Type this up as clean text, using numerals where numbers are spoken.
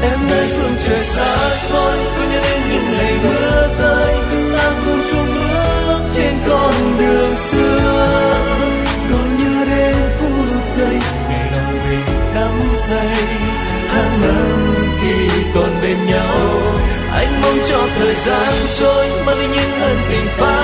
em nơi phương trời xa xôi, tôi nhớ đến những ngày mưa rơi, ta cùng chung bước trên con đường xưa. Còn nhớ đến phút giây ngày nào về nắm tay, tháng năm khi còn bên nhau. Anh mong cho thời gian trôi mang đi những ân tình phai